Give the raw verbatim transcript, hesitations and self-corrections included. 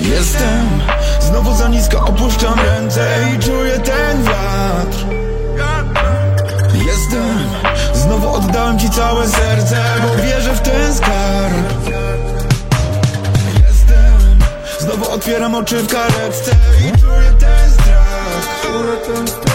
Jestem, znowu za nisko opuszczam ręce i czuję ten wiatr. Jestem, znowu oddałem ci całe serce, bo wierzę w ten skarb. Jestem, znowu otwieram oczy w karetce i czuję ten strach.